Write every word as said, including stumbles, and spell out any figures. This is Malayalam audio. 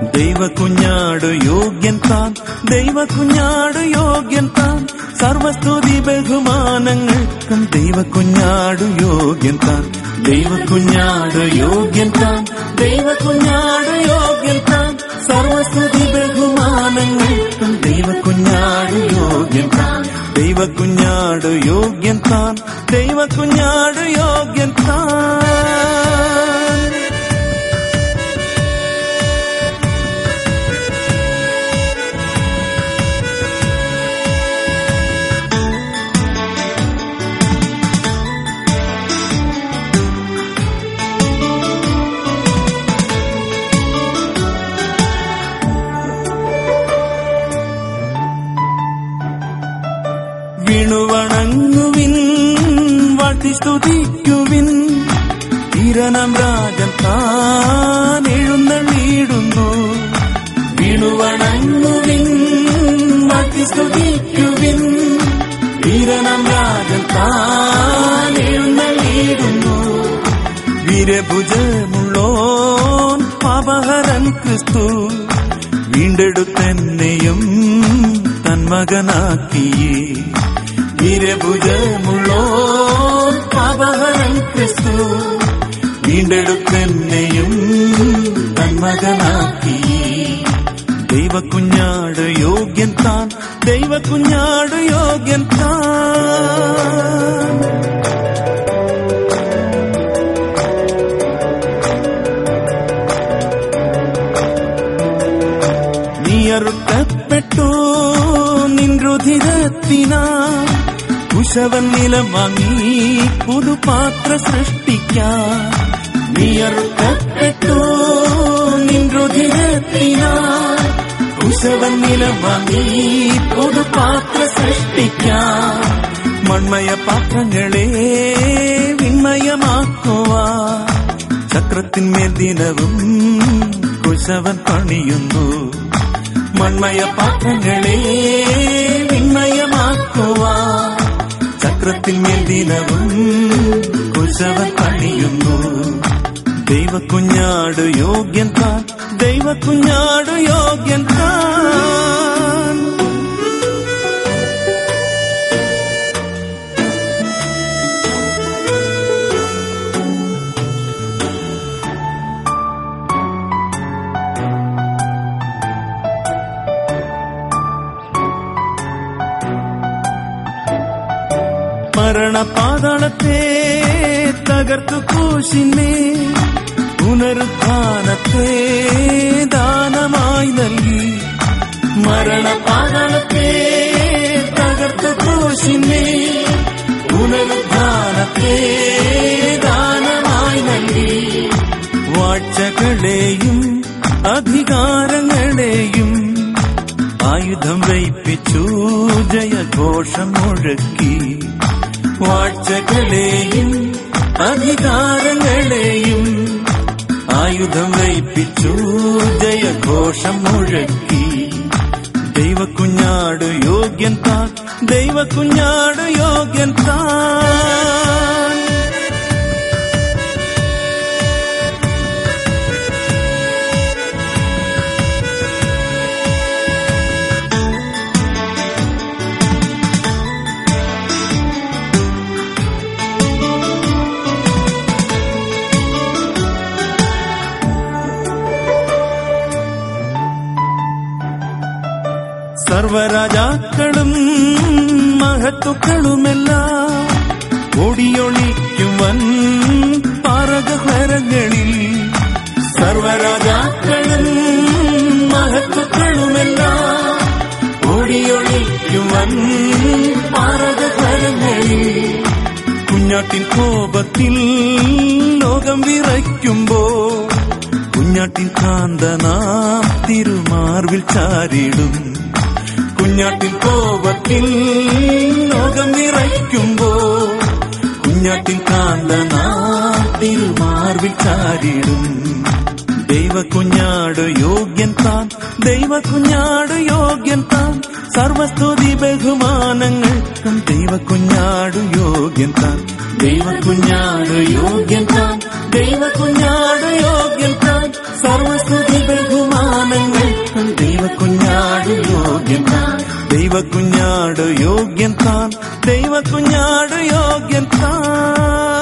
ദൈവ കുഞ്ഞാടു യോഗ്യൻ താൻ, ദൈവ കുഞ്ഞാടു യോഗ്യൻ താൻ, സർവസ്തുതി ബഹുമാനങ്ങൾക്കും ദൈവ കുഞ്ഞാടു യോഗ്യൻ താൻ. ദൈവ കുഞ്ഞാടു യോഗ്യൻ താൻ, ദൈവ കുഞ്ഞാടു യോഗ്യൻ താൻ, സർവസ്തുതി ബഹുമാനങ്ങൾക്കും ദൈവ കുഞ്ഞാടു യോഗ്യൻ താൻ. ദൈവ കുഞ്ഞാടു യോഗ്യൻ താൻ, ദൈവ കുഞ്ഞാടു യോഗ്യൻ താൻ. വീണുവണങ്ങുവിൻ, വാഴ്ത്തി സ്തുതിക്കുവിൻ, വീരനാം രാജൻ താൻ എഴുന്നള്ളിയിടുന്നു. വീണുവണങ്ങുവിൻ, വാഴ്ത്തി സ്തുതിക്കുവിൻ, വീരനാം രാജൻ താൻ എഴുന്നള്ളിയിടുന്നു. വീരഭുജമുള്ളോൻ പാപഹരൻ ക്രിസ്തു, വീണ്ടെടുത്തെന്നെയും തൻ മകനാക്കിയേ. വീരഭുജമുള്ളോൻ പാപഹരൻ ക്രിസ്തു, വീണ്ടെടുത്തെന്നെയും തൻ മകനാക്കിയേ. ദൈവ കുഞ്ഞാട് യോഗ്യൻ താൻ, ദൈവ കുഞ്ഞാട് യോഗ്യൻ താൻ. നീയറുക്കപ്പെട്ടു നിൻ രുധിരത്തിനാ, കുശവൻ നിലം വാങ്ങി പുതുപാത്ര സൃഷ്ടിക്കാൻ. നീയറുക്കപ്പെട്ടു നിൻ രുധിരത്തിനാ, കുശവൻ നിലം വാങ്ങി പുതുപാത്ര സൃഷ്ടിക്കാൻ. മൺമയ പാത്രങ്ങളെ വിൺമയമാക്കുവാ, ചക്രത്തിന്മേൽ ദിനവും കുശവൻ പണിയുന്നു. മൺമയ പാത്രങ്ങളെ വിൺമയമാക്കുവാ, ചക്രത്തിന്മേൽ ദിനവും കുശവൻ പണിയുന്നു. ദൈവ കുഞ്ഞാട് യോഗ്യൻ താൻ, ദൈവ കുഞ്ഞാട് യോഗ്യൻ താൻ. മരണപാതാളത്തെ തകർത്തു ക്രൂശിന്മേ, പുനരുത്ഥാനത്തെ ദാനമായി നൽകി. മരണപാതാളത്തെ തകർത്തു ക്രൂശിന്മേ, പുനരുത്ഥാനത്തെ ദാനമായി നൽകി. വാഴ്ചകളെയും അധികാരങ്ങളെയും ആയുധം വയ്പ്പിച്ചു ജയഘോഷം മുഴക്കി. വാഴ്ചകളെയും അധികാരങ്ങളെയും ആയുധം വയ്പ്പിച്ചു ജയഘോഷം മുഴക്കി. ദൈവ കുഞ്ഞാട് യോഗ്യൻ താൻ, ദൈവ കുഞ്ഞാട് യോഗ്യൻ താൻ. സർവരാജാക്കളും മഹത്തുക്കളുമെല്ലാം ഓടിയൊളിക്കുവൻ പാറകഹരങ്ങളിൽ. സർവരാജാക്കളും മഹത്തുക്കളുമെല്ലാം ഓടിയൊളിക്കുവൻ പാറകഹരങ്ങളിൽ. കുഞ്ഞാട്ടിൻ കോപത്തിൽ ലോകം വിറയ്ക്കുമ്പോ, കുഞ്ഞാട്ടിൻ കാന്തനാം തിരുമാർവിൽ ചാരിടും. കുഞ്ഞാട്ടിൻ കോപത്തിൽ ലോകം വിറയ്ക്കുമ്പോ, കുഞ്ഞാട്ടിൻ കാന്തനാം തിരുമാർവിൽ ചാരിടും. ദൈവ കുഞ്ഞാട് യോഗ്യൻ താൻ, ദൈവ കുഞ്ഞാട് യോഗ്യൻ താൻ, സർവസ്തുതി ബഹുമാനങ്ങൾക്കും ദൈവ കുഞ്ഞാടു യോഗ്യൻ താൻ. ദൈവകുഞ്ഞാട് യോഗ്യൻ താൻ, ദൈവകുഞ്ഞാട് യോഗ്യൻ താൻ, സർവസ്തുതി ബഹുമാനങ്ങൾക്കും ദൈവകുഞ്ഞാട് യോഗ്യൻ താൻ, ദൈവകുഞ്ഞാട് യോഗ്യൻ താൻ, ദൈവകുഞ്ഞാട് യോഗ്യൻ താൻ.